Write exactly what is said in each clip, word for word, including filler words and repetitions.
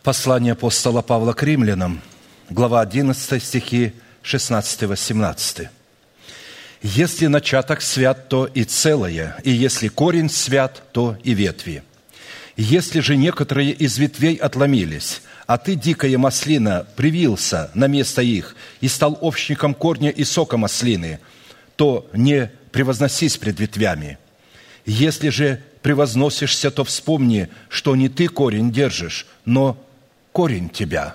Послание апостола Павла к римлянам, глава одиннадцатая, стихи шестнадцатый-восемнадцатый. «Если начаток свят, то и целое, и если корень свят, то и ветви. Если же некоторые из ветвей отломились, а ты, дикая маслина, привился на место их и стал общником корня и сока маслины, то не превозносись пред ветвями. Если же превозносишься, то вспомни, что не ты корень держишь, но корень тебя».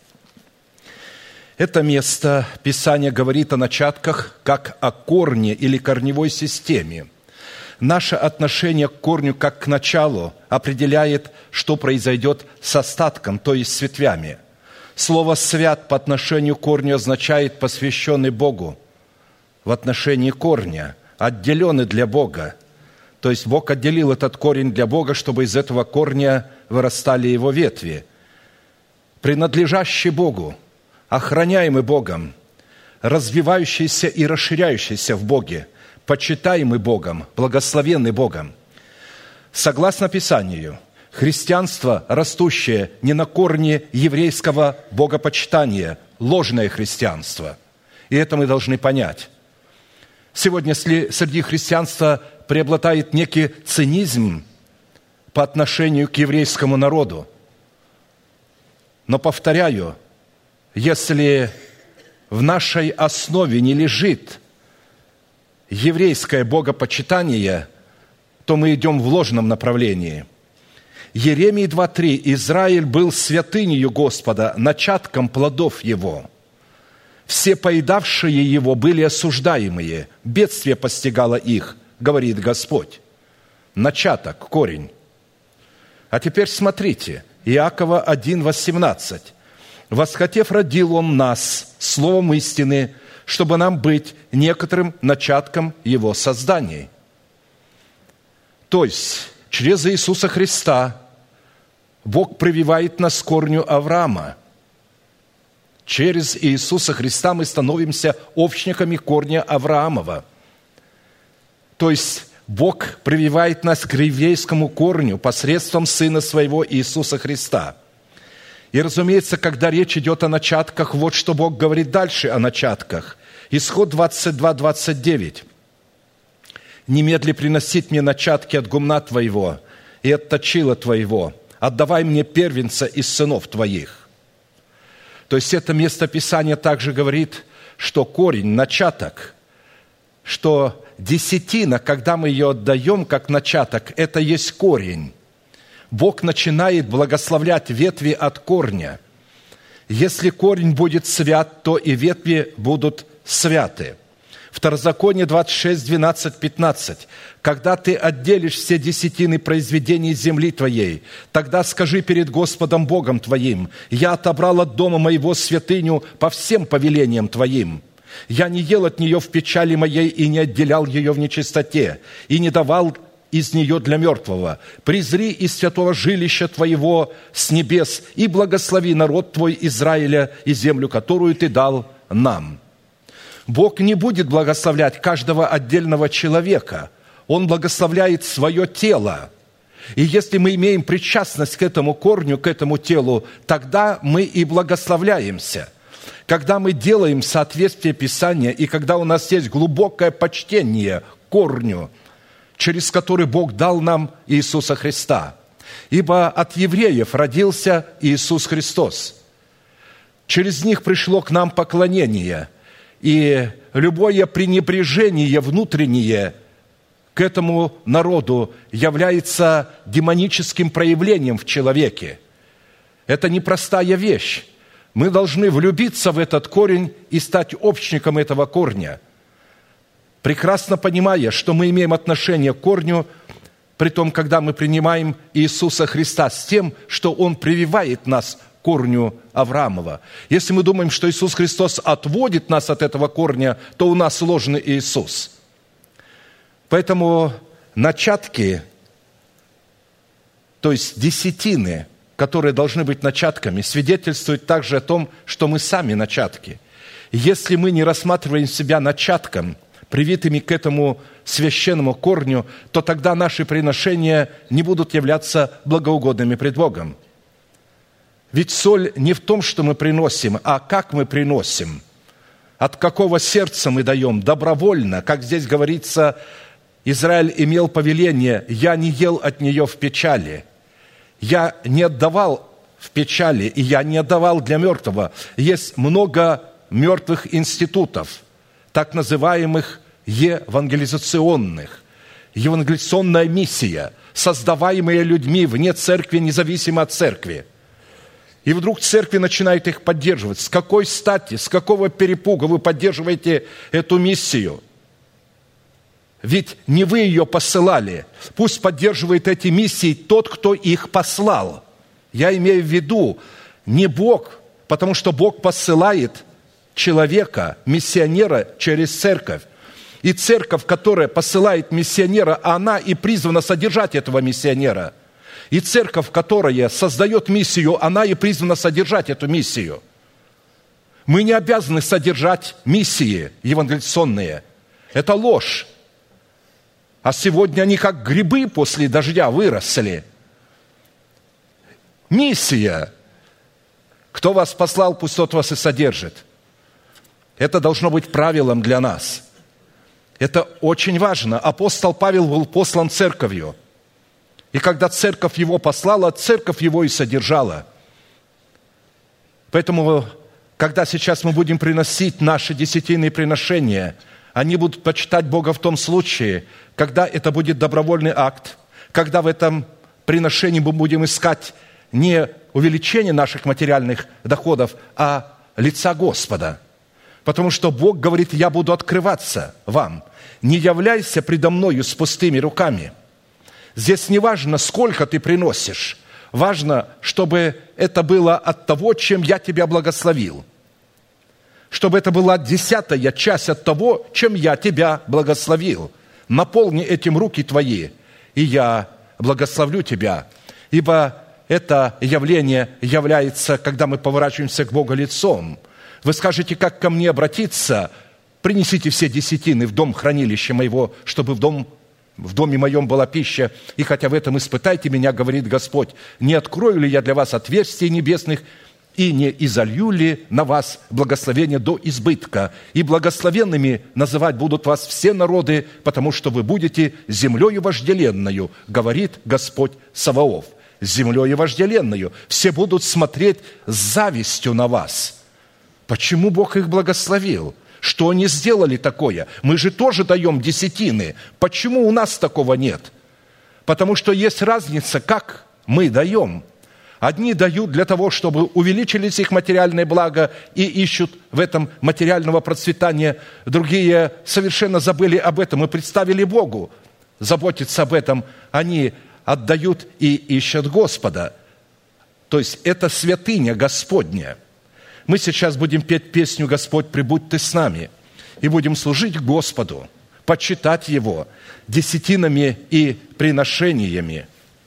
Это место Писания говорит о начатках как о корне или корневой системе. Наше отношение к корню как к началу определяет, что произойдет с остатком, то есть с ветвями. Слово «свят» по отношению к корню означает «посвященный Богу». В отношении корня отделенный для Бога. То есть Бог отделил этот корень для Бога, чтобы из этого корня вырастали его ветви. Принадлежащий Богу, охраняемый Богом, развивающийся и расширяющийся в Боге, почитаемый Богом, благословенный Богом. Согласно Писанию, христианство, растущее не на корне еврейского богопочитания, ложное христианство. И это мы должны понять. Сегодня среди христианства преобладает некий цинизм по отношению к еврейскому народу. Но, повторяю, если в нашей основе не лежит еврейское богопочитание, то мы идем в ложном направлении. Иеремии два три. «Израиль был святынею Господа, начатком плодов Его. Все поедавшие Его были осуждаемые, бедствие постигало их, говорит Господь». Начаток, корень. А теперь смотрите, Иакова один восемнадцать. «Восхотев, родил Он нас словом истины, чтобы нам быть некоторым начатком Его созданий». То есть, через Иисуса Христа Бог прививает нас к корню Авраама. Через Иисуса Христа мы становимся общниками корня Авраамова. То есть, Бог прививает нас к еврейскому корню посредством Сына Своего Иисуса Христа. И, разумеется, когда речь идет о начатках, вот что Бог говорит дальше о начатках. Исход двадцать два двадцать девять. «Немедли приносить мне начатки от гумна твоего и от точила твоего. Отдавай мне первенца из сынов твоих». То есть это место Писания также говорит, что корень, начаток, что десятина, когда мы ее отдаем как начаток, это есть корень. Бог начинает благословлять ветви от корня. Если корень будет свят, то и ветви будут святы. Второзаконие двадцать шесть двенадцать пятнадцать. «Когда ты отделишь все десятины произведений земли твоей, тогда скажи перед Господом Богом твоим: я отобрал от дома моего святыню по всем повелениям твоим. Я не ел от нее в печали моей и не отделял ее в нечистоте, и не давал из нее для мертвого. Презри из святого жилища твоего с небес и благослови народ твой Израиля и землю, которую ты дал нам». Бог не будет благословлять каждого отдельного человека. Он благословляет свое тело. И если мы имеем причастность к этому корню, к этому телу, тогда мы и благословляемся. Когда мы делаем соответствие Писания, и когда у нас есть глубокое почтение корню, через который Бог дал нам Иисуса Христа. Ибо от евреев родился Иисус Христос. Через них пришло к нам поклонение, и любое пренебрежение внутреннее к этому народу является демоническим проявлением в человеке. Это непростая вещь. Мы должны влюбиться в этот корень и стать общником этого корня, прекрасно понимая, что мы имеем отношение к корню, при том, когда мы принимаем Иисуса Христа с тем, что Он прививает нас к корню Авраамова. Если мы думаем, что Иисус Христос отводит нас от этого корня, то у нас ложный Иисус. Поэтому начатки, то есть десятины, которые должны быть начатками, свидетельствуют также о том, что мы сами начатки. Если мы не рассматриваем себя начатком, привитыми к этому священному корню, то тогда наши приношения не будут являться благоугодными пред Богом. Ведь соль не в том, что мы приносим, а как мы приносим. От какого сердца мы даем, добровольно. Как здесь говорится, Израиль имел повеление: «Я не ел от нее в печали». Я не отдавал в печали, и я не отдавал для мертвого. Есть много мертвых институтов, так называемых евангелизационных. Евангелизационная миссия, создаваемая людьми вне церкви, независимо от церкви. И вдруг церкви начинают их поддерживать. С какой стати, с какого перепуга вы поддерживаете эту миссию? Ведь не вы ее посылали. Пусть поддерживает эти миссии тот, кто их послал. Я имею в виду не Бог, потому что Бог посылает человека, миссионера через церковь. И церковь, которая посылает миссионера, она и призвана содержать этого миссионера. И церковь, которая создает миссию, она и призвана содержать эту миссию. Мы не обязаны содержать миссии евангелизационные. Это ложь. А сегодня они как грибы после дождя выросли. Миссия. Кто вас послал, пусть тот вас и содержит. Это должно быть правилом для нас. Это очень важно. Апостол Павел был послан церковью. И когда церковь его послала, церковь его и содержала. Поэтому, когда сейчас мы будем приносить наши десятинные приношения, они будут почитать Бога в том случае, когда это будет добровольный акт, когда в этом приношении мы будем искать не увеличение наших материальных доходов, а лица Господа. Потому что Бог говорит: «Я буду открываться вам. Не являйся предо мною с пустыми руками». Здесь не важно, сколько ты приносишь. Важно, чтобы это было от того, чем я тебя благословил. Чтобы это была десятая часть от того, чем я тебя благословил. Наполни этим руки твои, и я благословлю тебя. Ибо это явление является, когда мы поворачиваемся к Богу лицом. Вы скажете: как ко мне обратиться? Принесите все десятины в дом хранилища моего, чтобы в дом В доме моем была пища, и хотя в этом испытайте меня, говорит Господь, не открою ли я для вас отверстий небесных, и не изолью ли на вас благословение до избытка? И благословенными называть будут вас все народы, потому что вы будете землею вожделенною, говорит Господь Саваоф. Землею вожделенною. Все будут смотреть с завистью на вас. Почему Бог их благословил? Что они сделали такое? Мы же тоже даем десятины. Почему у нас такого нет? Потому что есть разница, как мы даем. Одни дают для того, чтобы увеличились их материальные блага и ищут в этом материального процветания. Другие совершенно забыли об этом и представили Богу заботиться об этом. Они отдают и ищут Господа. То есть это святыня Господня. Мы сейчас будем петь песню «Господь, прибудь Ты с нами» и будем служить Господу, почитать Его десятинами и приношениями.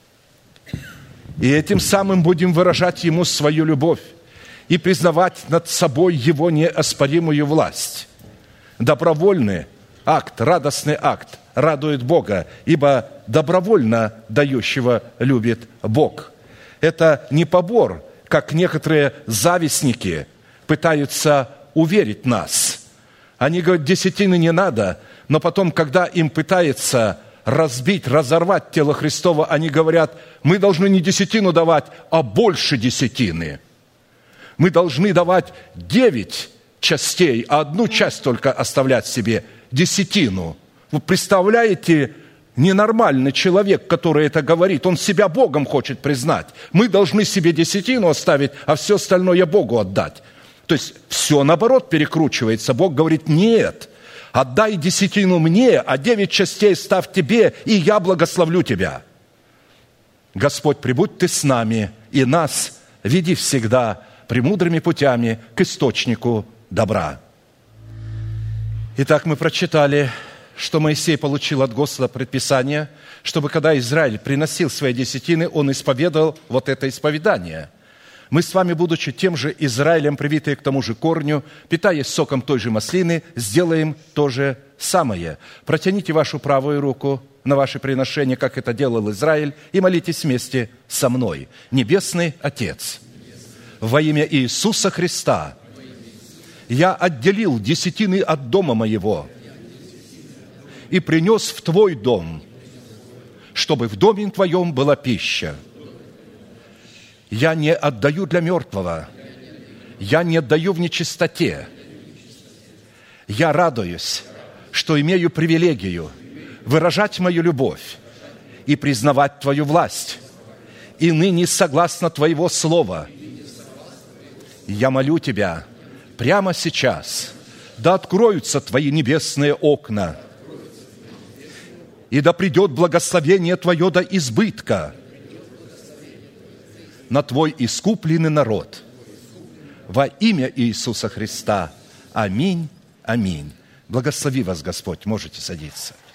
И этим самым будем выражать Ему свою любовь и признавать над собой Его неоспоримую власть. Добровольный акт, радостный акт радует Бога, ибо добровольно дающего любит Бог. Это не побор, как некоторые завистники пытаются уверить нас. Они говорят: десятины не надо, но потом, когда им пытается разбить, разорвать тело Христово, они говорят: мы должны не десятину давать, а больше десятины. Мы должны давать девять частей, а одну часть только оставлять себе, десятину. Вы представляете, ненормальный человек, который это говорит, он себя Богом хочет признать. Мы должны себе десятину оставить, а все остальное Богу отдать. То есть все наоборот перекручивается. Бог говорит: нет, отдай десятину мне, а девять частей ставь тебе, и я благословлю тебя. Господь, прибудь Ты с нами, и нас веди всегда премудрыми путями к источнику добра. Итак, мы прочитали, что Моисей получил от Господа предписание, чтобы когда Израиль приносил свои десятины, он исповедовал вот это исповедание. Мы с вами, будучи тем же Израилем, привитые к тому же корню, питаясь соком той же маслины, сделаем то же самое. Протяните вашу правую руку на ваше приношение, как это делал Израиль, и молитесь вместе со мной. Небесный Отец, Во имя Иисуса Христа я отделил десятины от дома моего и принес в Твой дом, чтобы в доме Твоем была пища. Я не отдаю для мертвого, я не отдаю в нечистоте. Я радуюсь, что имею привилегию выражать мою любовь и признавать Твою власть. И ныне, согласно Твоего слова, я молю Тебя прямо сейчас, да откроются Твои небесные окна, и да придет благословение Твое до избытка на Твой искупленный народ. Во имя Иисуса Христа. Аминь. Аминь. Благослови вас Господь. Можете садиться.